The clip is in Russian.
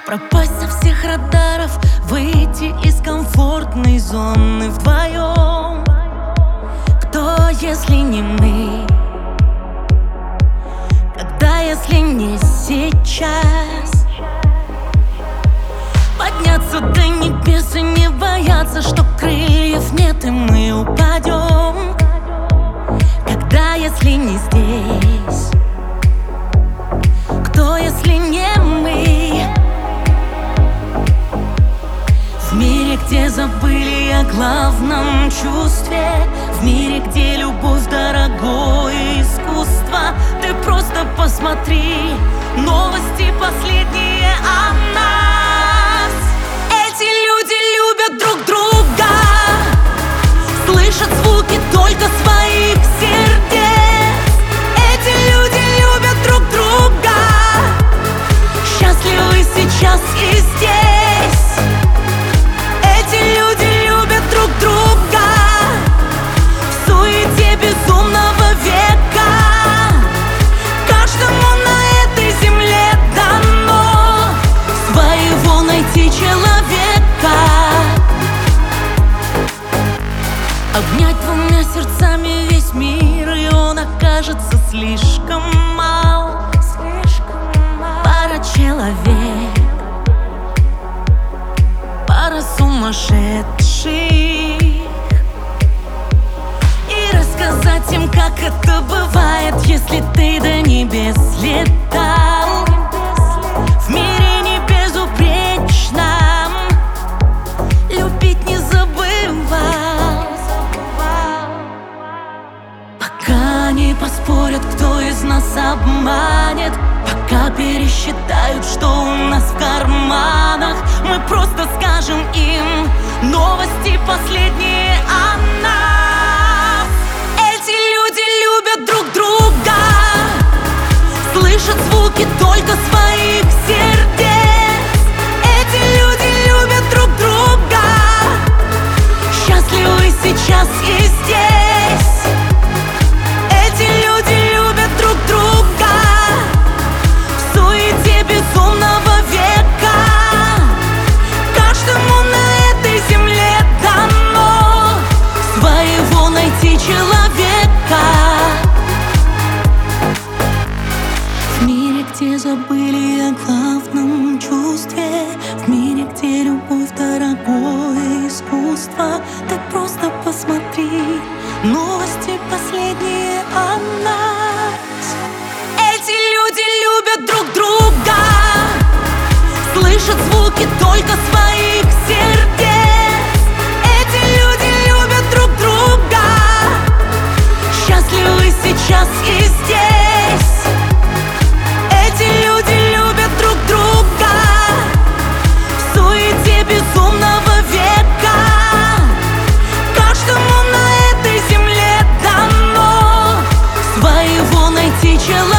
Пропасть со всех радаров, выйти из комфортной зоны вдвоем. Кто, если не мы? Когда, если не сейчас? Подняться до небес и не бояться, что крыльев нет и мы упадем. Когда, если не здесь? Кто, если не мы? В мире, где забыли о главном чувстве, в мире, где любовь дорогое искусство, ты просто посмотри, новости последние о нас. Эти люди любят друг друга, слышат звуки только своих сердец. Эти люди любят друг друга, счастливы сейчас и здесь. Эти люди любят друг друга в суете безумного века. Каждому на этой земле дано своего найти человека. Обнять двумя сердцами весь мир, и он окажется слишком мал. Пара человек, пара сумасшедших, и рассказать им, как это бывает, если ты до небес летал. В мире не безупречном любить не забывал. Пока не поспорят, кто из нас обманет, пока пересчитают, что у нас в карманах, мы просто скажем им новости последние о нас. Эти люди любят друг друга, слышат звуки только своих сердец. Эти люди любят друг друга, счастливы сейчас и здесь. Эти люди любят друг друга в суете безумного века. Каждому на этой земле дано своего найти человека. В мире, где забыли о главном чувстве, в мире, где любовь дорогое искусство, ты просто посмотри, новости последние о нас. Эти люди любят друг друга, слышат звуки только своих сердец. Эти люди любят друг друга, счастливы сейчас и здесь. Эти люди любят друг друга в суете безумного века. Каждому на этой земле дано своего найти человека.